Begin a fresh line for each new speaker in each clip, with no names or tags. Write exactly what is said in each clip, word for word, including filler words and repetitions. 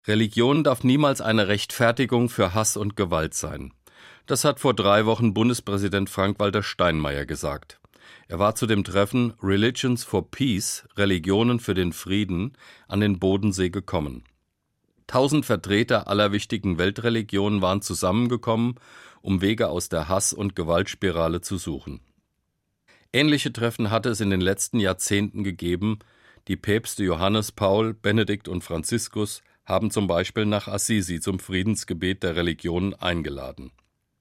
Religion darf niemals eine Rechtfertigung für Hass und Gewalt sein. Das hat vor drei Wochen Bundespräsident Frank-Walter Steinmeier gesagt. Er war zu dem Treffen Religions for Peace, Religionen für den Frieden, an den Bodensee gekommen. Tausend Vertreter aller wichtigen Weltreligionen waren zusammengekommen, um Wege aus der Hass- und Gewaltspirale zu suchen. Ähnliche Treffen hatte es in den letzten Jahrzehnten gegeben. Die Päpste Johannes Paul, Benedikt und Franziskus haben zum Beispiel nach Assisi zum Friedensgebet der Religionen eingeladen.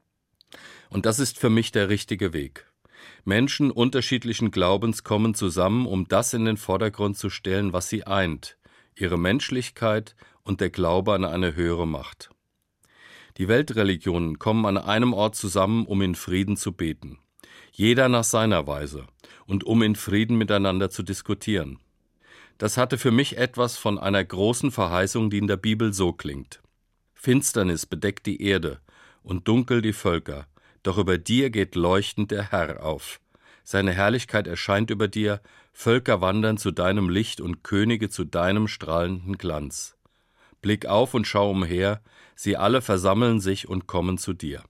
Und das ist für mich der richtige Weg. Menschen unterschiedlichen Glaubens kommen zusammen, um das in den Vordergrund zu stellen, was sie eint, ihre Menschlichkeit und der Glaube an eine höhere Macht. Die Weltreligionen kommen an einem Ort zusammen, um in Frieden zu beten. Jeder nach seiner Weise und um in Frieden miteinander zu diskutieren. Das hatte für mich etwas von einer großen Verheißung, die in der Bibel so klingt. Finsternis bedeckt die Erde und dunkel die Völker, doch über dir geht leuchtend der Herr auf. Seine Herrlichkeit erscheint über dir, Völker wandern zu deinem Licht und Könige zu deinem strahlenden Glanz. Blick auf und schau umher, sie alle versammeln sich und kommen zu dir.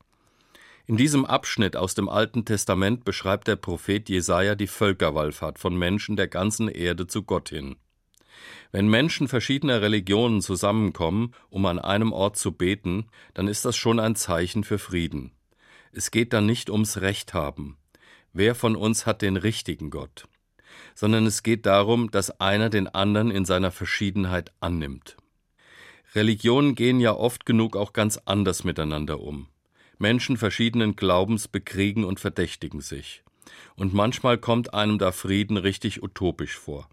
In diesem Abschnitt aus dem Alten Testament beschreibt der Prophet Jesaja die Völkerwallfahrt von Menschen der ganzen Erde zu Gott hin. Wenn Menschen verschiedener Religionen zusammenkommen, um an einem Ort zu beten, dann ist das schon ein Zeichen für Frieden. Es geht dann nicht ums Recht haben. Wer von uns hat den richtigen Gott? Sondern es geht darum, dass einer den anderen in seiner Verschiedenheit annimmt. Religionen gehen ja oft genug auch ganz anders miteinander um. Menschen verschiedenen Glaubens bekriegen und verdächtigen sich. Und manchmal kommt einem da Frieden richtig utopisch vor.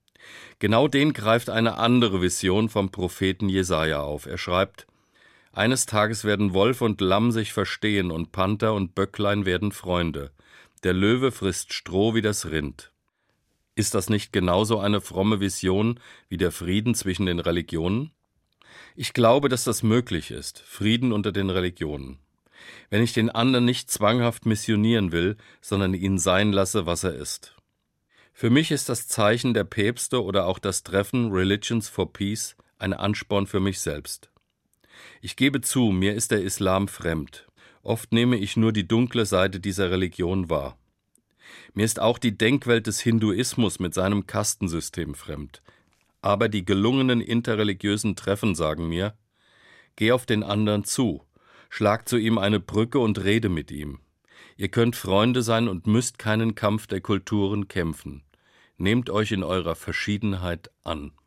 Genau den greift eine andere Vision vom Propheten Jesaja auf. Er schreibt: Eines Tages werden Wolf und Lamm sich verstehen und Panther und Böcklein werden Freunde. Der Löwe frisst Stroh wie das Rind. Ist das nicht genauso eine fromme Vision wie der Frieden zwischen den Religionen? Ich glaube, dass das möglich ist, Frieden unter den Religionen. Wenn ich den anderen nicht zwanghaft missionieren will, sondern ihn sein lasse, was er ist. Für mich ist das Zeichen der Päpste oder auch das Treffen Religions for Peace ein Ansporn für mich selbst. Ich gebe zu, mir ist der Islam fremd. Oft nehme ich nur die dunkle Seite dieser Religion wahr. Mir ist auch die Denkwelt des Hinduismus mit seinem Kastensystem fremd. Aber die gelungenen interreligiösen Treffen sagen mir: Geh auf den anderen zu. Schlag zu ihm eine Brücke und rede mit ihm. Ihr könnt Freunde sein und müsst keinen Kampf der Kulturen kämpfen. Nehmt euch in eurer Verschiedenheit an.